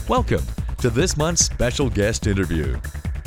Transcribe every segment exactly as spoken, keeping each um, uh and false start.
Welcome to this month's special guest interview.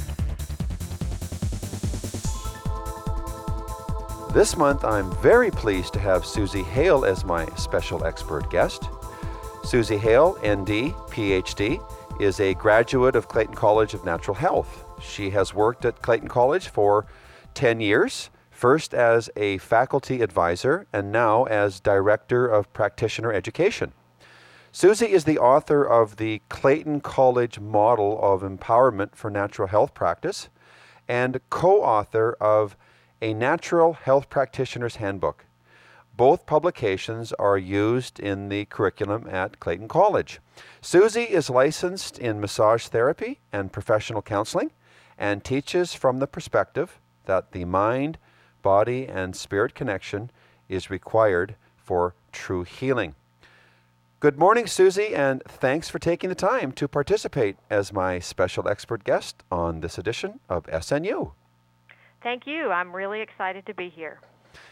This month, I'm very pleased to have Susie Hale as my special expert guest. Susie Hale, N D, P H D, is a graduate of Clayton College of Natural Health. She has worked at Clayton College for ten years, first as a faculty advisor and now as Director of Practitioner Education. Susie is the author of the Clayton College Model of Empowerment for Natural Health Practice and co-author of A Natural Health Practitioner's Handbook. Both publications are used in the curriculum at Clayton College. Susie is licensed in massage therapy and professional counseling and teaches from the perspective that the mind, body, and spirit connection is required for true healing. Good morning, Susie, and thanks for taking the time to participate as my special expert guest on this edition of S N U. Thank you. I'm really excited to be here.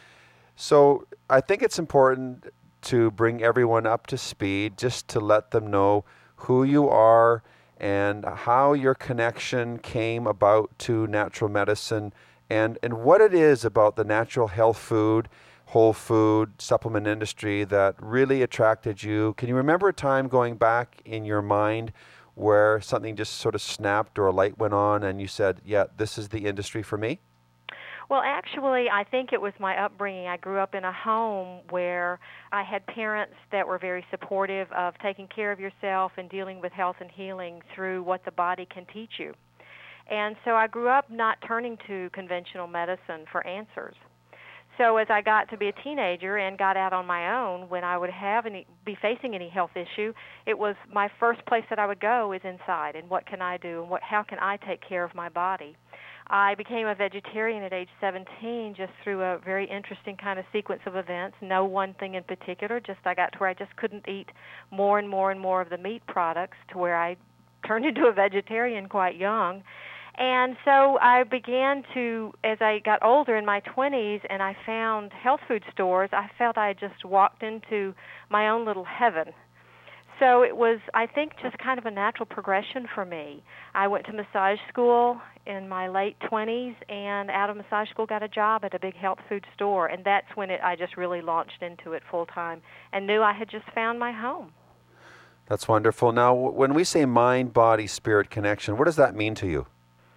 So I think it's important to bring everyone up to speed, just to let them know who you are and how your connection came about to natural medicine and, and what it is about the natural health food, whole food, supplement industry that really attracted you. Can you remember a time going back in your mind where something just sort of snapped or a light went on and you said, yeah, this is the industry for me? Well, actually, I think it was my upbringing. I grew up in a home where I had parents that were very supportive of taking care of yourself and dealing with health and healing through what the body can teach you. And so I grew up not turning to conventional medicine for answers. So as I got to be a teenager and got out on my own, when I would have any, be facing any health issue, it was my first place that I would go is inside, and what can I do, and what, how can I take care of my body? I became a vegetarian at age seventeen just through a very interesting kind of sequence of events. No one thing in particular, just I got to where I just couldn't eat more and more and more of the meat products to where I turned into a vegetarian quite young. And so I began to, as I got older in my twenties and I found health food stores, I felt I had just walked into my own little heaven. So it was, I think, just kind of a natural progression for me. I went to massage school in my late twenties and out of massage school got a job at a big health food store. And that's when it, I just really launched into it full time and knew I had just found my home. That's wonderful. Now, when we say mind, body, spirit connection, what does that mean to you?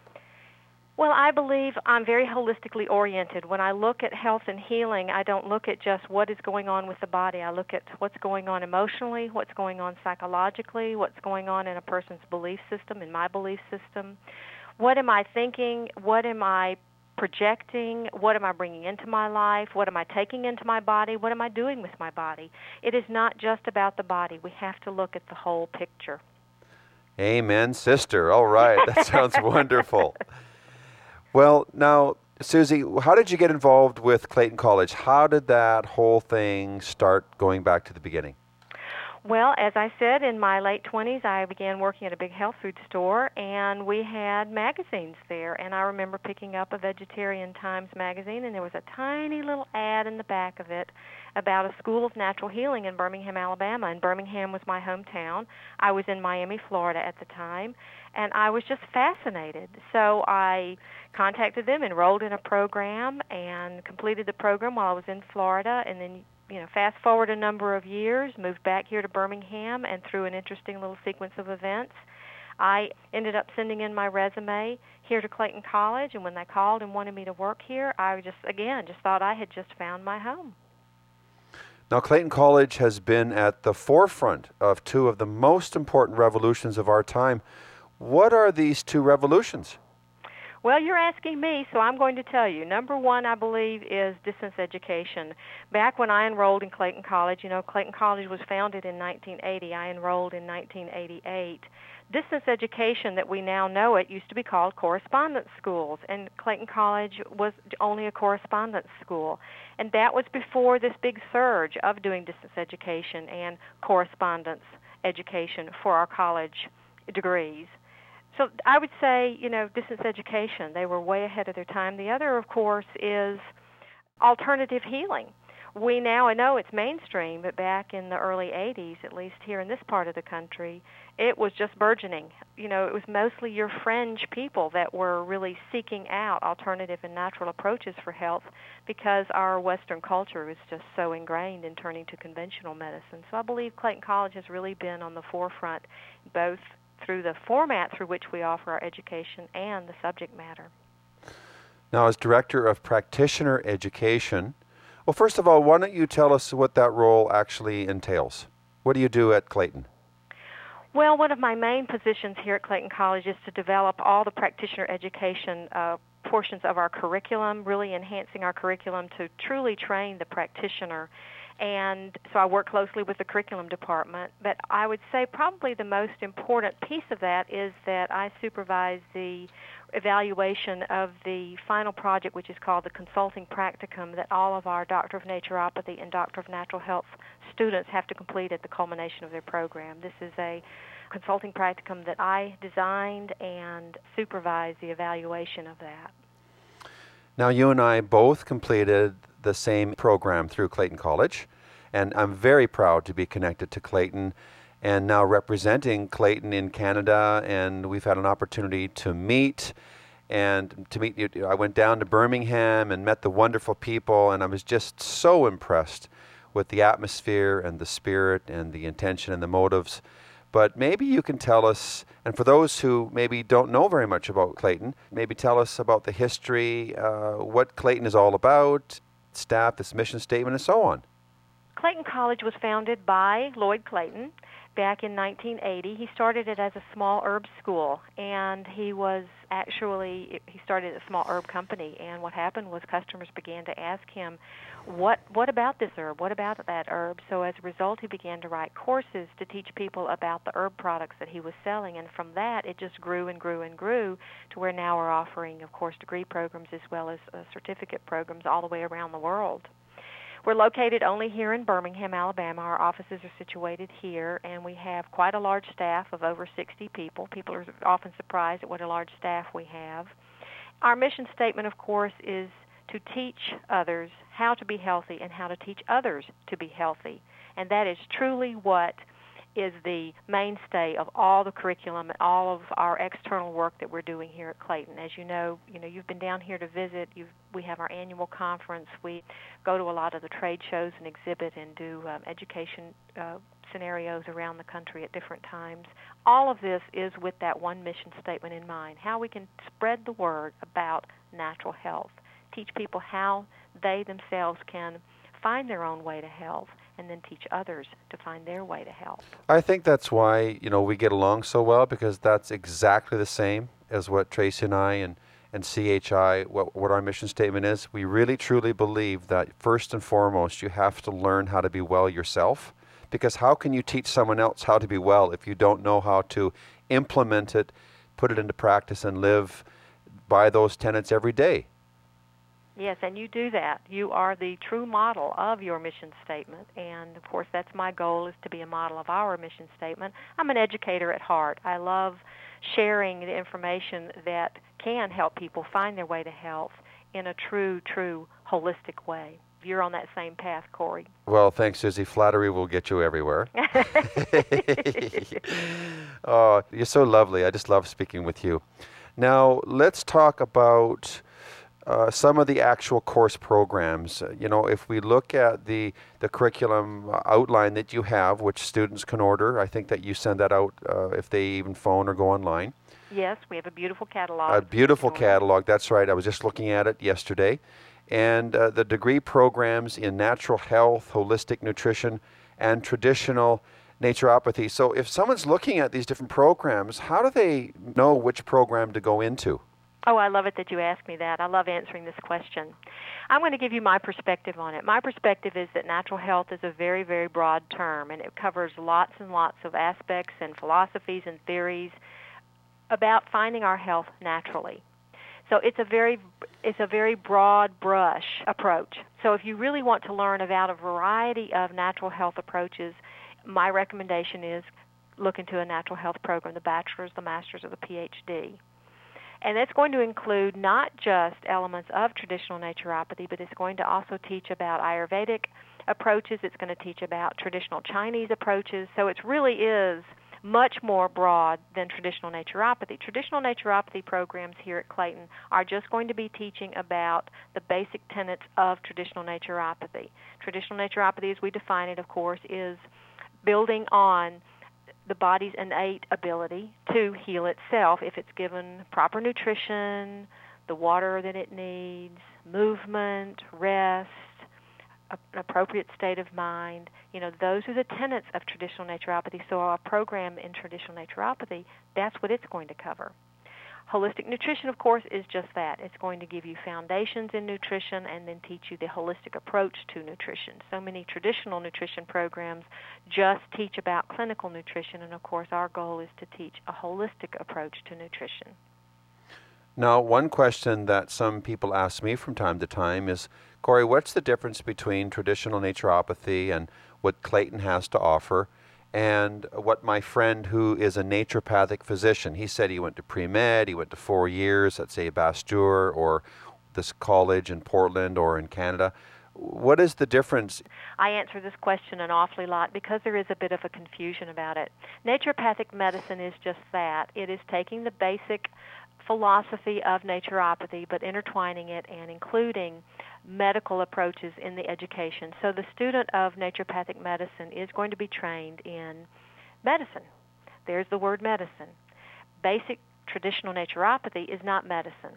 Well, I believe I'm very holistically oriented. When I look at health and healing, I don't look at just what is going on with the body. I look at what's going on emotionally, what's going on psychologically, what's going on in a person's belief system, in my belief system. What am I thinking? What am I projecting? What am I bringing into my life? What am I taking into my body? What am I doing with my body? It is not just about the body. We have to look at the whole picture. Amen, sister. All right. That sounds wonderful. Well, now, Susie, how did you get involved with Clayton College? How did that whole thing start going back to the beginning? Well, as I said, in my late twenties, I began working at a big health food store, and we had magazines there. And I remember picking up a Vegetarian Times magazine, and there was a tiny little ad in the back of it about a school of natural healing in Birmingham, Alabama. And Birmingham was my hometown. I was in Miami, Florida at the time, and I was just fascinated. So I contacted them, enrolled in a program, and completed the program while I was in Florida, and then you know, fast forward a number of years, moved back here to Birmingham, and through an interesting little sequence of events, I ended up sending in my resume here to Clayton College, and when they called and wanted me to work here, I just, again, just thought I had just found my home. Now, Clayton College has been at the forefront of two of the most important revolutions of our time. What are these two revolutions? Well, you're asking me, so I'm going to tell you. Number one, I believe, is distance education. Back when I enrolled in Clayton College, you know, Clayton College was founded in nineteen eighty. I enrolled in nineteen eighty-eight. Distance education that we now know it used to be called correspondence schools, and Clayton College was only a correspondence school. And that was before this big surge of doing distance education and correspondence education for our college degrees. So I would say, you know, distance education, they were way ahead of their time. The other, of course, is alternative healing. We now know it's mainstream, but back in the early eighties, at least here in this part of the country, it was just burgeoning. You know, it was mostly your fringe people that were really seeking out alternative and natural approaches for health because our Western culture is just so ingrained in turning to conventional medicine. So I believe Clayton College has really been on the forefront, both through the format through which we offer our education and the subject matter. Now, as Director of Practitioner Education, well, first of all, why don't you tell us what that role actually entails? What do you do at Clayton? Well, one of my main positions here at Clayton College is to develop all the practitioner education uh, portions of our curriculum, really enhancing our curriculum to truly train the practitioner. And so I work closely with the curriculum department. But I would say probably the most important piece of that is that I supervise the evaluation of the final project, which is called the Consulting Practicum, that all of our Doctor of Naturopathy and Doctor of Natural Health students have to complete at the culmination of their program. This is a consulting practicum that I designed and supervised the evaluation of that. Now, you and I both completed the same program through Clayton College, and I'm very proud to be connected to Clayton and now representing Clayton in Canada, and we've had an opportunity to meet and to meet you. I went down to Birmingham and met the wonderful people, and I was just so impressed with the atmosphere and the spirit and the intention and the motives. But maybe you can tell us, and for those who maybe don't know very much about Clayton, maybe tell us about the history, uh, what Clayton is all about, staff, this mission statement, and so on. Clayton College was founded by Lloyd Clayton back in nineteen eighty. He started it as a small herb school, and he was actually, he started a small herb company, and what happened was customers began to ask him, what what about this herb, what about that herb? So as a result, he began to write courses to teach people about the herb products that he was selling, and from that, it just grew and grew and grew to where now we're offering, of course, degree programs as well as uh, certificate programs all the way around the world. We're located only here in Birmingham, Alabama. Our offices are situated here, and we have quite a large staff of over sixty people. People are often surprised at what a large staff we have. Our mission statement, of course, is to teach others how to be healthy and how to teach others to be healthy. And that is truly what is the mainstay of all the curriculum and all of our external work that we're doing here at Clayton. As you know, you know, you've been down here to visit. You've, we have our annual conference. We go to a lot of the trade shows and exhibit and do um, education uh, scenarios around the country at different times. All of this is with that one mission statement in mind, how we can spread the word about natural health, teach people how they themselves can find their own way to health, and then teach others to find their way to health. I think that's why, you know, we get along so well, because that's exactly the same as what Tracy and I and, and C H I, what, what our mission statement is. We really truly believe that first and foremost, you have to learn how to be well yourself, because how can you teach someone else how to be well if you don't know how to implement it, put it into practice, and live by those tenets every day? Yes, and you do that. You are the true model of your mission statement, and of course that's my goal, is to be a model of our mission statement. I'm an educator at heart. I love sharing the information that can help people find their way to health in a true, true, holistic way. You're on that same path, Corey. Well, thanks, Susie. Flattery will get you everywhere. Oh, you're so lovely. I just love speaking with you. Now, let's talk about Uh, some of the actual course programs. Uh, you know, if we look at the, the curriculum outline that you have, which students can order, I think that you send that out uh, if they even phone or go online. Yes, we have a beautiful catalog. A beautiful catalog, that's right. I was just looking at it yesterday. And uh, the degree programs in natural health, holistic nutrition, and traditional naturopathy. So if someone's looking at these different programs, how do they know which program to go into? Oh, I love it that you asked me that. I love answering this question. I'm going to give you my perspective on it. My perspective is that natural health is a very, very broad term, and it covers lots and lots of aspects and philosophies and theories about finding our health naturally. So it's a very it's a very broad brush approach. So if you really want to learn about a variety of natural health approaches, my recommendation is look into a natural health program, the bachelor's, the master's, or the P H D. And it's going to include not just elements of traditional naturopathy, but it's going to also teach about Ayurvedic approaches. It's going to teach about traditional Chinese approaches. So it really is much more broad than traditional naturopathy. Traditional naturopathy programs here at Clayton are just going to be teaching about the basic tenets of traditional naturopathy. Traditional naturopathy, as we define it, of course, is building on the body's innate ability to heal itself if it's given proper nutrition, the water that it needs, movement, rest, an appropriate state of mind. You know, those are the tenets of traditional naturopathy. So our program in traditional naturopathy, that's what it's going to cover. Holistic nutrition, of course, is just that. It's going to give you foundations in nutrition and then teach you the holistic approach to nutrition. So many traditional nutrition programs just teach about clinical nutrition, and of course our goal is to teach a holistic approach to nutrition. Now, one question that some people ask me from time to time is, Corey, what's the difference between traditional naturopathy and what Clayton has to offer and what my friend who is a naturopathic physician, he said he went to pre-med, he went to four years at, say, Bastyr or this college in Portland or in Canada. What is the difference? I answer this question an awfully lot because there is a bit of a confusion about it. Naturopathic medicine is just that. It is taking the basic philosophy of naturopathy but intertwining it and including medical approaches in the education. So the student of naturopathic medicine is going to be trained in medicine. There's the word medicine. Basic traditional naturopathy is not medicine.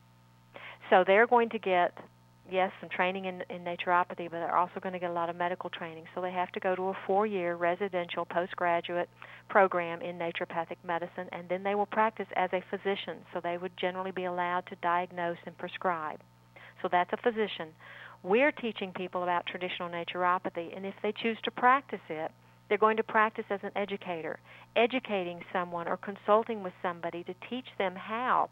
So they're going to get, yes, some training in, in naturopathy, but they're also going to get a lot of medical training. So they have to go to a four-year residential postgraduate program in naturopathic medicine, and then they will practice as a physician. So they would generally be allowed to diagnose and prescribe. So that's a physician. We're teaching people about traditional naturopathy, and if they choose to practice it, they're going to practice as an educator, educating someone or consulting with somebody to teach them how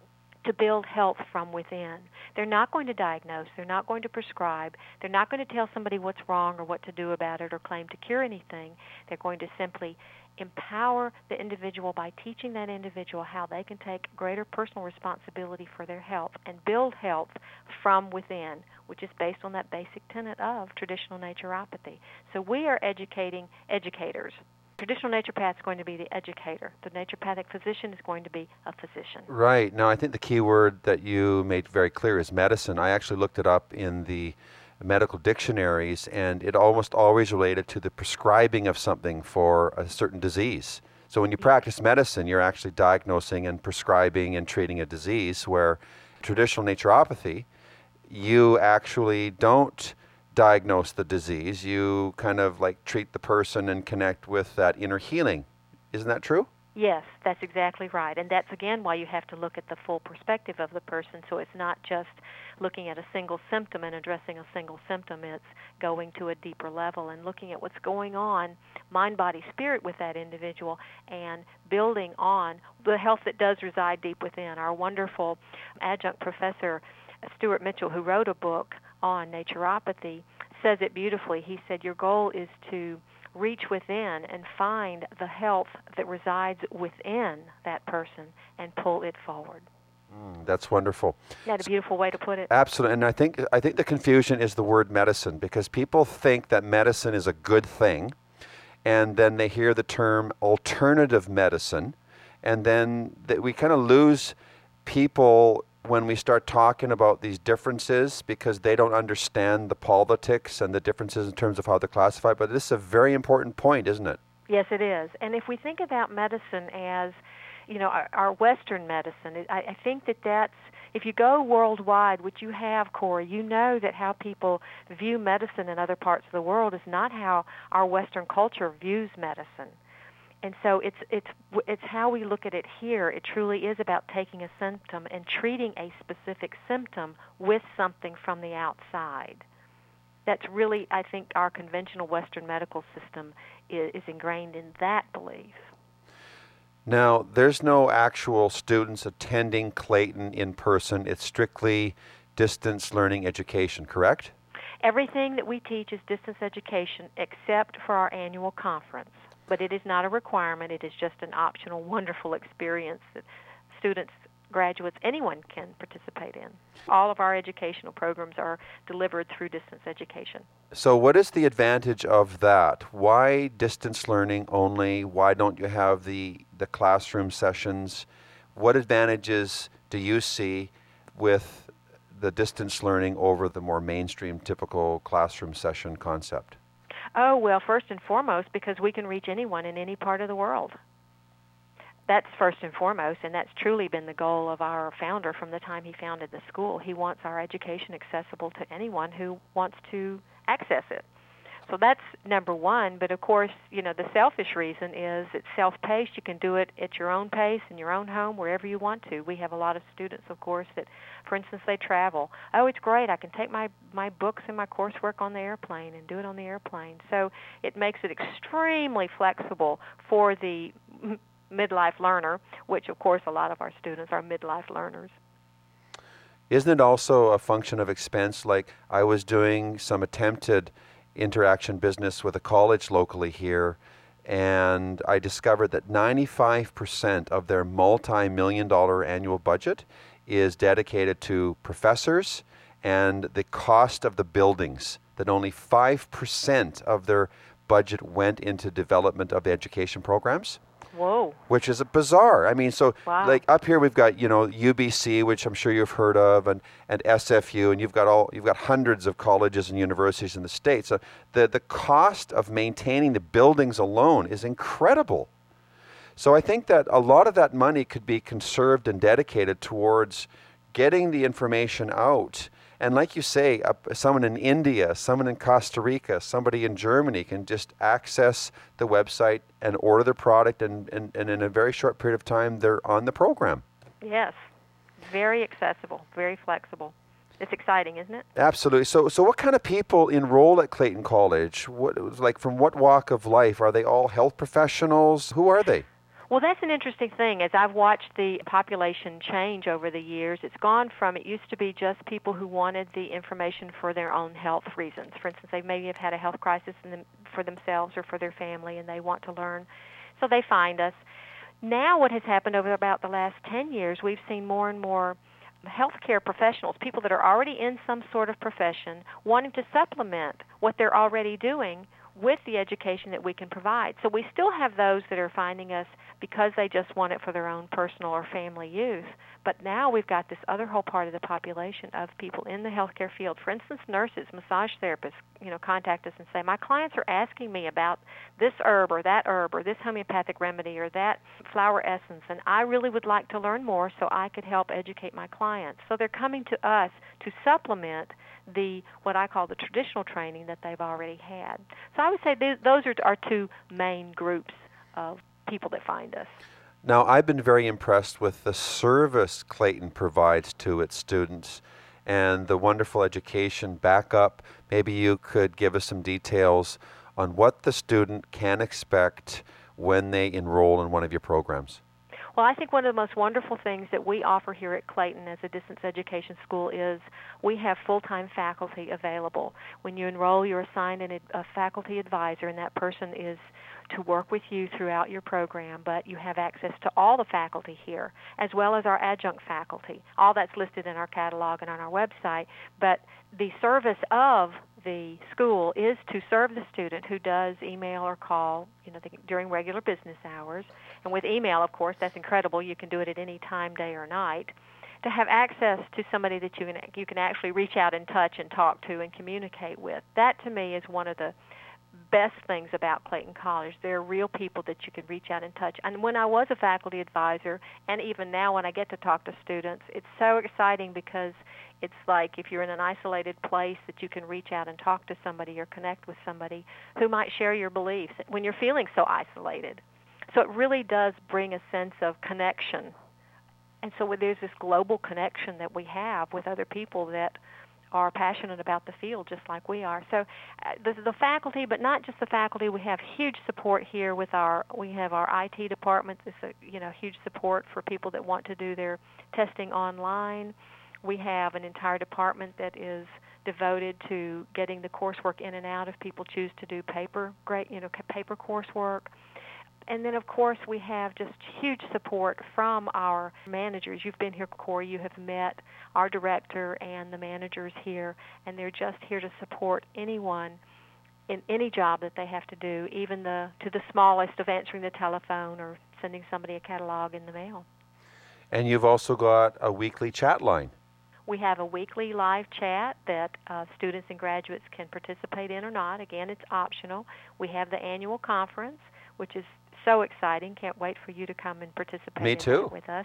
to build health from within. They're not going to diagnose. They're not going to prescribe. They're not going to tell somebody what's wrong or what to do about it or claim to cure anything. They're going to simply empower the individual by teaching that individual how they can take greater personal responsibility for their health and build health from within, which is based on that basic tenet of traditional naturopathy. So we are educating educators. Traditional naturopath is going to be the educator. The naturopathic physician is going to be a physician. Right. Now, I think the key word that you made very clear is medicine. I actually looked it up in the medical dictionaries, and it almost always related to the prescribing of something for a certain disease. So when you practice medicine, you're actually diagnosing and prescribing and treating a disease, where traditional naturopathy, you actually don't diagnose the disease. You kind of like treat the person and connect with that inner healing. Isn't that true? Yes, that's exactly right. And that's, again, why you have to look at the full perspective of the person. So it's not just looking at a single symptom and addressing a single symptom. It's going to a deeper level and looking at what's going on, mind, body, spirit, with that individual and building on the health that does reside deep within. Our wonderful adjunct professor, Stuart Mitchell, who wrote a book on naturopathy, says it beautifully. He said, your goal is to reach within and find the health that resides within that person and pull it forward. Mm, that's wonderful. That's a beautiful way to put it. Absolutely. And I think I think the confusion is the word medicine, because people think that medicine is a good thing, and then they hear the term alternative medicine, and then that we kind of lose people when we start talking about these differences, because they don't understand the politics and the differences in terms of how they're classified. But this is a very important point, isn't it? Yes, it is. And if we think about medicine as, you know, our, our Western medicine, I, I think that that's, if you go worldwide, which you have, Corey, you know that how people view medicine in other parts of the world is not how our Western culture views medicine. And so it's it's it's how we look at it here. It truly is about taking a symptom and treating a specific symptom with something from the outside. That's really, I think, our conventional Western medical system is, is ingrained in that belief. Now, there's no actual students attending Clayton in person. It's strictly distance learning education, correct? Everything that we teach is distance education except for our annual conference. But it is not a requirement. It is just an optional, wonderful experience that students graduates, anyone can participate in. All of our educational programs are delivered through distance education. So what is the advantage of that? Why distance learning only? Why don't you have the, the classroom sessions? What advantages do you see with the distance learning over the more mainstream typical classroom session concept? Oh, well, first and foremost, because we can reach anyone in any part of the world. That's first and foremost, and that's truly been the goal of our founder from the time he founded the school. He wants our education accessible to anyone who wants to access it. So that's number one, but of course, you know, the selfish reason is it's self-paced. You can do it at your own pace, in your own home, wherever you want to. We have a lot of students, of course, that, for instance, they travel. Oh, it's great. I can take my, my books and my coursework on the airplane and do it on the airplane. So it makes it extremely flexible for the midlife learner, which, of course, a lot of our students are midlife learners. Isn't it also a function of expense? Like I was doing some attempted interaction business with a college locally here, and I discovered that ninety-five percent of their multi-million dollar annual budget is dedicated to professors and the cost of the buildings, that only five percent of their budget went into development of the education programs. Whoa. Which is bizarre. I mean, so wow. like up here we've got, you know, U B C, which I'm sure you've heard of, and, and S F U, and you've got all you've got hundreds of colleges and universities in the States. So the the cost of maintaining the buildings alone is incredible. So I think that a lot of that money could be conserved and dedicated towards getting the information out. And like you say, uh, someone in India, someone in Costa Rica, somebody in Germany can just access the website and order their product, and, and, and in a very short period of time, they're on the program. Yes, very accessible, very flexible. It's exciting, isn't it? Absolutely. So so what kind of people enroll at Clayton College? What, like from what walk of life? Are they all health professionals? Who are they? Well, that's an interesting thing. As I've watched the population change over the years, it's gone from, it used to be just people who wanted the information for their own health reasons. For instance, they maybe have had a health crisis in them, for themselves or for their family, and they want to learn. So they find us. Now what has happened over about the last ten years, we've seen more and more healthcare professionals, people that are already in some sort of profession, wanting to supplement what they're already doing with the education that we can provide. So we still have those that are finding us because they just want it for their own personal or family use. But now we've got this other whole part of the population of people in the healthcare field. For instance, nurses, massage therapists, you know, contact us and say, my clients are asking me about this herb or that herb or this homeopathic remedy or that flower essence, and I really would like to learn more so I could help educate my clients. So they're coming to us to supplement the what I call the traditional training that they've already had. So I would say th- those are our two main groups of people that find us. Now, I've been very impressed with the service Clayton provides to its students and the wonderful education backup. Maybe you could give us some details on what the student can expect when they enroll in one of your programs. Well, I think one of the most wonderful things that we offer here at Clayton as a distance education school is we have full-time faculty available. When you enroll, you're assigned an, a faculty advisor, and that person is to work with you throughout your program, but you have access to all the faculty here, as well as our adjunct faculty. All that's listed in our catalog and on our website, but the service of the school is to serve the student who does email or call, you know, the, during regular business hours. And with email, of course, that's incredible. You can do it at any time, day or night. To have access to somebody that you can you can actually reach out and touch and talk to and communicate with. That, to me, is one of the best things about Clayton College. There are real people that you can reach out and touch. And when I was a faculty advisor, and even now when I get to talk to students, it's so exciting because it's like if you're in an isolated place that you can reach out and talk to somebody or connect with somebody who might share your beliefs when you're feeling so isolated. So it really does bring a sense of connection. And so there's this global connection that we have with other people that are passionate about the field just like we are. So uh, the, the faculty, but not just the faculty, we have huge support here with our, we have our I T department. It's a, you know, huge support for people that want to do their testing online. We have an entire department that is devoted to getting the coursework in and out if people choose to do paper, great, you know, paper coursework. And then, of course, we have just huge support from our managers. You've been here, Corey. You have met our director and the managers here, and they're just here to support anyone in any job that they have to do, even the to the smallest of answering the telephone or sending somebody a catalog in the mail. And you've also got a weekly chat line. We have a weekly live chat that uh, students and graduates can participate in or not. Again, it's optional. We have the annual conference, which is so exciting. Can't wait for you to come and participate Me in too. that with us.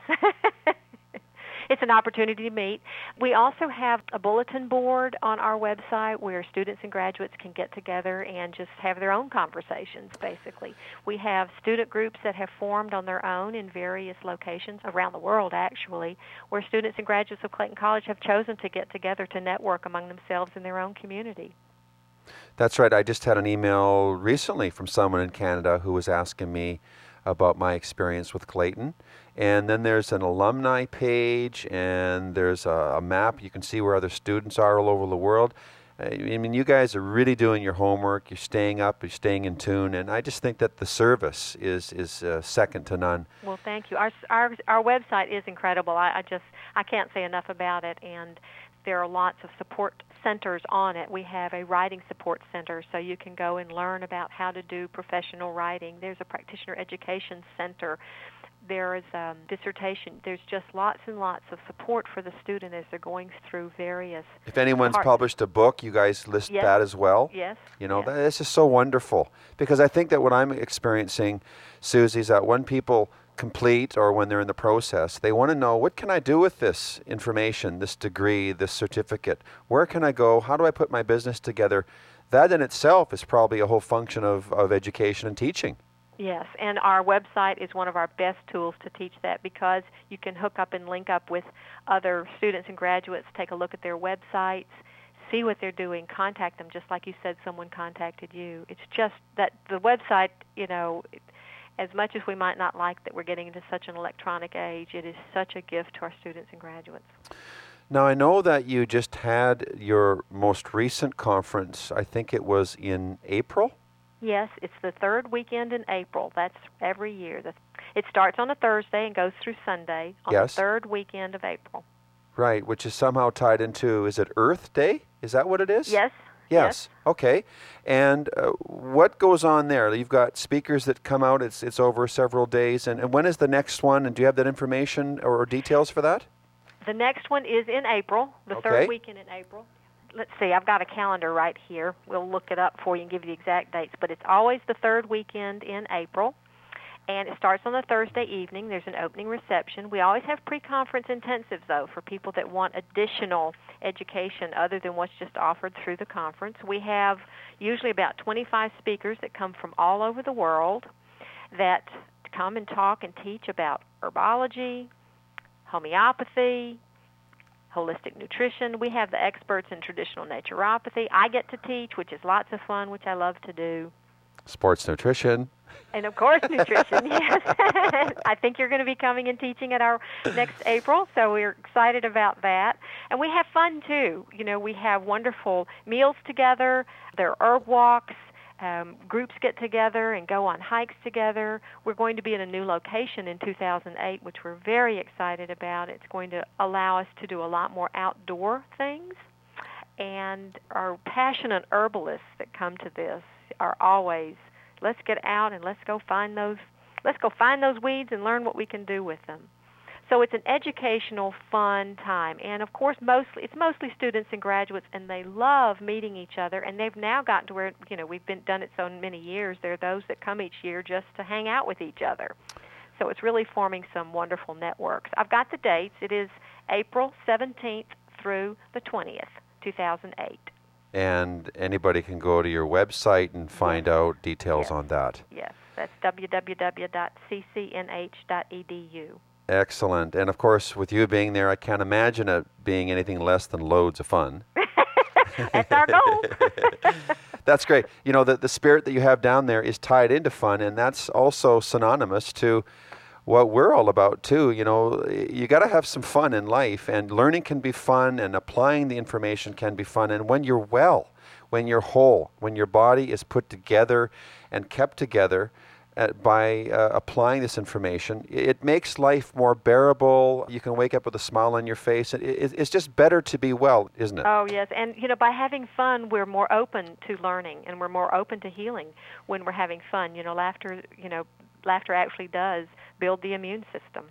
It's an opportunity to meet. We also have a bulletin board on our website where students and graduates can get together and just have their own conversations, basically. We have student groups that have formed on their own in various locations around the world, actually, where students and graduates of Clayton College have chosen to get together to network among themselves in their own community. That's right. I just had an email recently from someone in Canada who was asking me about my experience with Clayton. And then there's an alumni page, and there's a, a map. You can see where other students are all over the world. I mean, you guys are really doing your homework. You're staying up. You're staying in tune. And I just think that the service is is uh, second to none. Well, thank you. Our our our website is incredible. I, I just I can't say enough about it. And there are lots of support centers on it. We have a writing support center, so you can go and learn about how to do professional writing. There's a practitioner education center. There is um, dissertation. There's just lots and lots of support for the student as they're going through various If anyone's parts. published a book, you guys list Yes. that as well. Yes. You know, yes. that, that's just so wonderful. Because I think that what I'm experiencing, Susie, is that when people complete or when they're in the process, they want to know, what can I do with this information, this degree, this certificate? Where can I go? How do I put my business together? That in itself is probably a whole function of, of education and teaching. Yes, and our website is one of our best tools to teach that because you can hook up and link up with other students and graduates, take a look at their websites, see what they're doing, contact them, just like you said someone contacted you. It's just that the website, you know, as much as we might not like that we're getting into such an electronic age, it is such a gift to our students and graduates. Now, I know that you just had your most recent conference, I think it was in April? Yes, it's the third weekend in April. That's every year. The, it starts on a Thursday and goes through Sunday on Yes. the third weekend of April. Right, which is somehow tied into, is it Earth Day? Is that what it is? Yes. Yes. Okay. And uh, what goes on there? You've got speakers that come out. It's it's over several days. And, and when is the next one? And do you have that information or details for that? The next one is in April, the Okay. third weekend in April. Let's see, I've got a calendar right here. We'll look it up for you and give you the exact dates. But it's always the third weekend in April. And it starts on a Thursday evening. There's an opening reception. We always have pre-conference intensives, though, for people that want additional education other than what's just offered through the conference. We have usually about twenty-five speakers that come from all over the world that come and talk and teach about herbology, homeopathy, holistic nutrition. We have the experts in traditional naturopathy. I get to teach, which is lots of fun, which I love to do. Sports nutrition. And, of course, nutrition, yes. I think you're going to be coming and teaching at our next April, so we're excited about that. And we have fun, too. You know, we have wonderful meals together. There are herb walks. Um, groups get together and go on hikes together. We're going to be in a new location in two thousand eight, which we're very excited about. It's going to allow us to do a lot more outdoor things. And our passionate herbalists that come to this are always, let's get out and let's go find those let's go find those weeds and learn what we can do with them. So it's an educational, fun time. And, of course, mostly it's mostly students and graduates, and they love meeting each other. And they've now gotten to where, you know, we've been done it so many years. There are those that come each year just to hang out with each other. So it's really forming some wonderful networks. I've got the dates. It is April seventeenth through the twentieth, two thousand eight. And anybody can go to your website and find Yes. out details Yes. on that. Yes, that's w w w dot c c n h dot e d u. Excellent. And, of course, with you being there, I can't imagine it being anything less than loads of fun. That's our goal. That's great. You know, the, the spirit that you have down there is tied into fun, and that's also synonymous to what we're all about, too. You know, you got to have some fun in life, and learning can be fun, and applying the information can be fun. And when you're well, when you're whole, when your body is put together and kept together, at, by uh, applying this information. It makes life more bearable. You can wake up with a smile on your face. It, it, it's just better to be well, isn't it? Oh, yes. And, you know, by having fun, we're more open to learning, and we're more open to healing when we're having fun. You know, laughter, you know, laughter actually does build the immune system.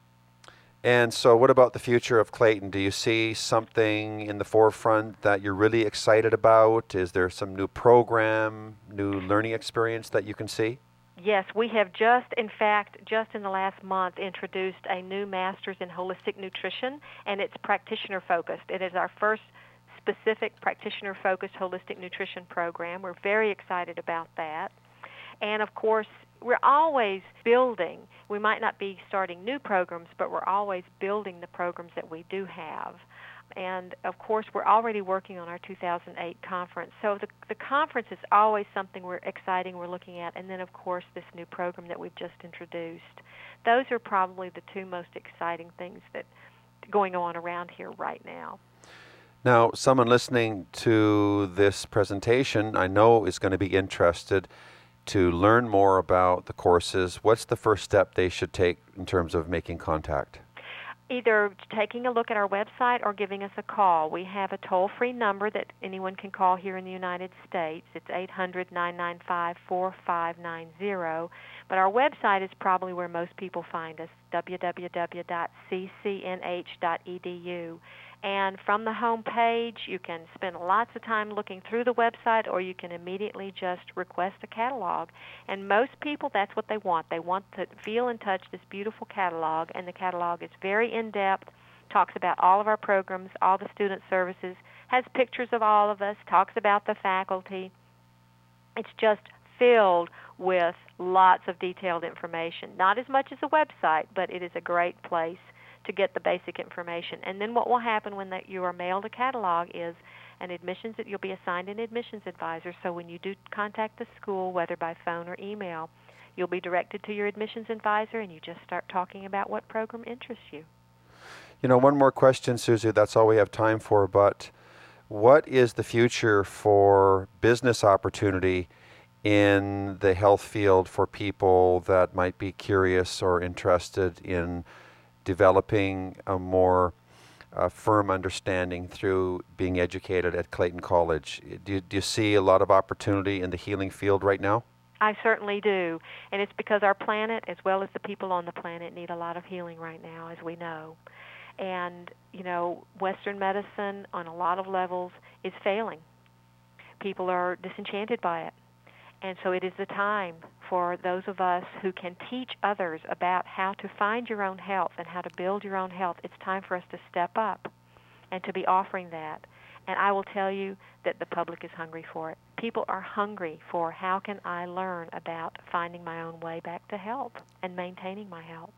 And so what about the future of Clayton? Do you see something in the forefront that you're really excited about? Is there some new program, new learning experience that you can see? Yes, we have just, in fact, just in the last month, introduced a new Master's in Holistic Nutrition, and it's practitioner-focused. It is our first specific practitioner-focused holistic nutrition program. We're very excited about that. And, of course, we're always building. We might not be starting new programs, but we're always building the programs that we do have. And, of course, we're already working on our two thousand eight conference. So the, the conference is always something we're exciting we're looking at. And then, of course, this new program that we've just introduced. Those are probably the two most exciting things that going on around here right now. Now, someone listening to this presentation, I know, is going to be interested to learn more about the courses. What's the first step they should take in terms of making contact? Either taking a look at our website or giving us a call. We have a toll-free number that anyone can call here in the United States. It's eight hundred, nine nine five, four five nine zero. But our website is probably where most people find us, w w w dot c c n h dot e d u. And from the home page, you can spend lots of time looking through the website, or you can immediately just request a catalog. And most people, that's what they want. They want to feel and touch this beautiful catalog, and the catalog is very in-depth, talks about all of our programs, all the student services, has pictures of all of us, talks about the faculty. It's just filled with lots of detailed information. Not as much as a website, but it is a great place to get the basic information. And then what will happen when that you are mailed a catalog is an admissions, that you'll be assigned an admissions advisor. So when you do contact the school, whether by phone or email, you'll be directed to your admissions advisor, and you just start talking about what program interests you. You know, one more question, Susie, that's all we have time for, but what is the future for business opportunity in the health field for people that might be curious or interested in developing a more uh, firm understanding through being educated at Clayton College? Do you, do you see a lot of opportunity in the healing field right now? I certainly do. And it's because our planet, as well as the people on the planet, need a lot of healing right now, as we know. And, you know, Western medicine on a lot of levels is failing. People are disenchanted by it. And so it is the time for those of us who can teach others about how to find your own health and how to build your own health. It's time for us to step up and to be offering that. And I will tell you that the public is hungry for it. People are hungry for, how can I learn about finding my own way back to health and maintaining my health.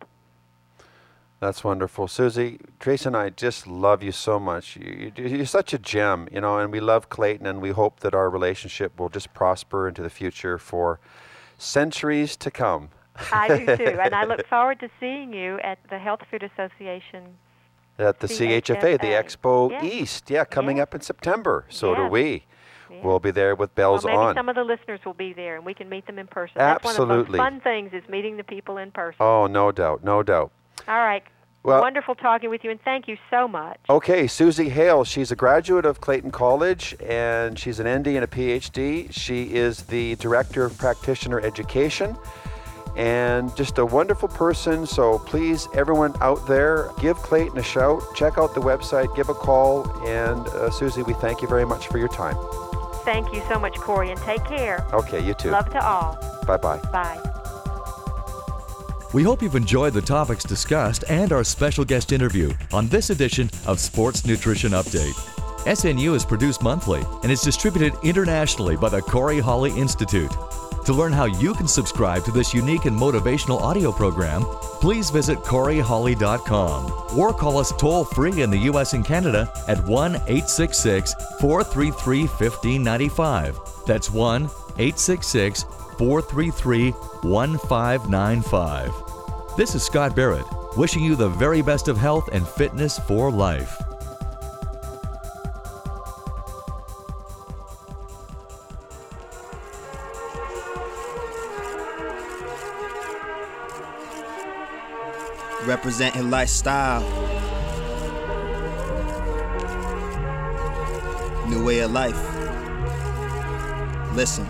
That's wonderful. Susie, Tracy and I just love you so much. You, you're such a gem, you know, and we love Clayton, and we hope that our relationship will just prosper into the future for centuries to come. I do too, and I look forward to seeing you at the Health Food Association. At the C H F A, the Expo yes. East, yeah, coming yes. up in September. So yes. do we. Yes. We'll be there with bells well, maybe on. some of the listeners will be there, and we can meet them in person. Absolutely. That's one of the most fun things, is meeting the people in person. Oh, no doubt, no doubt. All right. Well, wonderful talking with you, and thank you so much. Okay, Susie Hale, she's a graduate of Clayton College, and she's an N D and a P H D. She is the Director of Practitioner Education, and just a wonderful person. So please, everyone out there, give Clayton a shout. Check out the website, give a call, and uh, Susie, we thank you very much for your time. Thank you so much, Corey, and take care. Okay, you too. Love to all. Bye-bye. Bye. We hope you've enjoyed the topics discussed and our special guest interview on this edition of Sports Nutrition Update. S N U is produced monthly and is distributed internationally by the Corey Holly Institute. To learn how you can subscribe to this unique and motivational audio program, please visit corey holly dot com or call us toll-free in the U S and Canada at one eight six six, four three three, one five nine five. That's one eight six six, four three three, one five nine five. This is Scott Barrett, wishing you the very best of health and fitness for life. representing lifestyle. New way of life. Listen.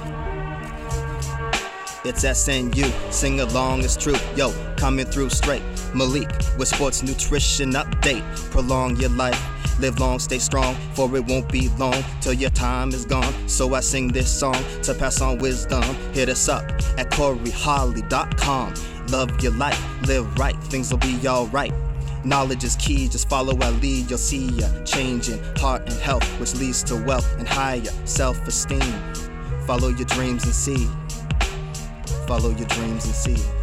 It's S N U, sing along, it's true. Yo, coming through straight. Malik with sports nutrition update. Prolong your life, live long, stay strong, for it won't be long till your time is gone. So I sing this song to pass on wisdom. Hit us up at corey holly dot com. Love your life, live right, things will be alright. Knowledge is key, just follow our lead. You'll see ya changing heart and health, which leads to wealth and higher self-esteem. Follow your dreams and see. Follow your dreams and see.